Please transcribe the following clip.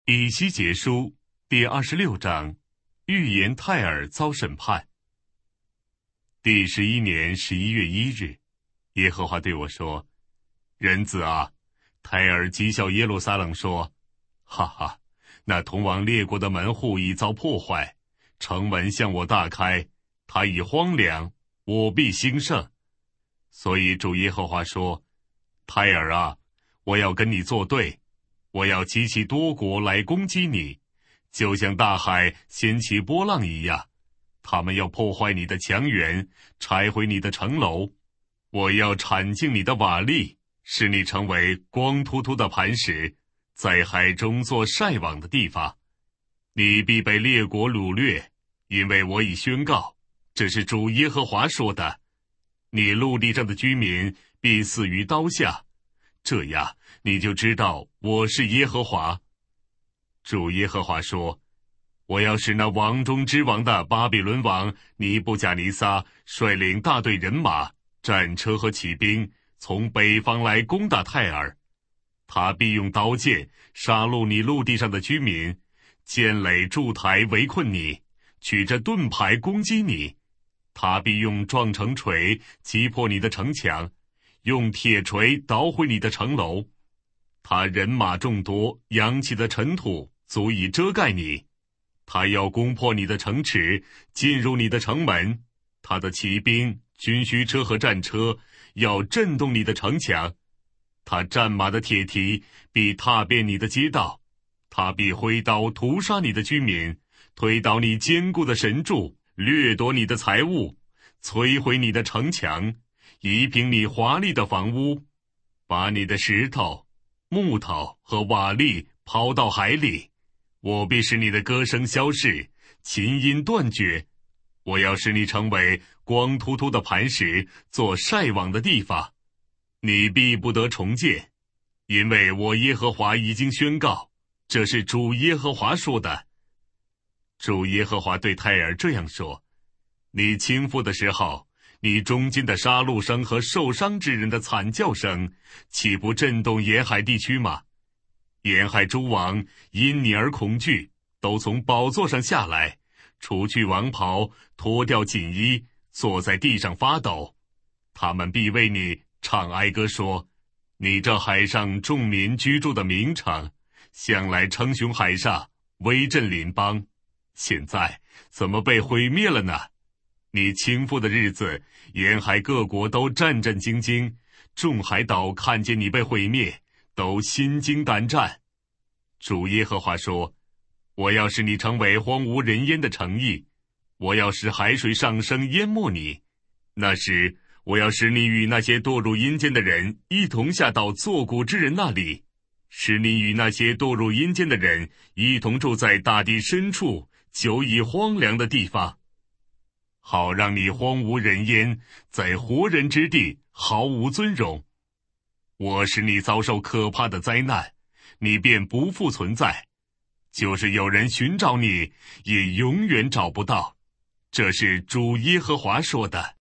以西结书第26章，预言泰尔遭审判。第11年11月1日，耶和华对我说：人子啊，泰尔讥笑耶路撒冷说，哈哈，那通往列国的门户已遭破坏，城门向我大开，它已荒凉，我必兴盛。所以主耶和华说，泰尔啊，我要跟你作对，我要激起多国来攻击你，就像大海掀起波浪一样。他们要破坏你的墙垣，拆毁你的城楼。我要铲净你的瓦砾，使你成为光秃秃的磐石，在海中做晒网的地方。你必被列国掳掠，因为我已宣告，这是主耶和华说的。你陆地上的居民必死于刀下，这样你就知道我是耶和华。主耶和华说，我要使那王中之王的巴比伦王尼布甲尼撒率领大队人马、战车和骑兵，从北方来攻打泰尔。他必用刀剑杀戮你陆地上的居民，剑垒筑台围困你，取着盾牌攻击你。他必用撞城锤击破你的城墙，用铁锤捣毁你的城楼。他人马众多，扬起的尘土足以遮盖你。他要攻破你的城池，进入你的城门。他的骑兵、军需车和战车要震动你的城墙。他战马的铁蹄必踏遍你的街道。他必挥刀屠杀你的居民，推倒你坚固的神柱，掠夺你的财物，摧毁你的城墙，夷平你华丽的房屋，把你的石头、木头和瓦砾抛到海里。我必使你的歌声消逝，琴音断绝。我要使你成为光秃秃的磐石，做晒网的地方。你必不得重建，因为我耶和华已经宣告，这是主耶和华说的。主耶和华对泰尔这样说，你倾覆的时候，你中间的杀戮声和受伤之人的惨叫声，岂不震动沿海地区吗？沿海诸王因你而恐惧，都从宝座上下来，除去王袍，脱掉锦衣，坐在地上发抖。他们必为你唱哀歌说，你这海上众民居住的名城，向来称雄海上，威震邻邦，现在怎么被毁灭了呢？你倾覆的日子，沿海各国都战战兢兢，众海岛看见你被毁灭，都心惊胆战。主耶和华说，我要使你成为荒无人烟的城邑，我要使海水上升淹没你。那时我要使你与那些堕入阴间的人一同下到作古之人那里，使你与那些堕入阴间的人一同住在大地深处久已荒凉的地方，好让你荒无人烟，在活人之地毫无尊荣。我使你遭受可怕的灾难，你便不复存在，就是有人寻找你，也永远找不到。这是主耶和华说的。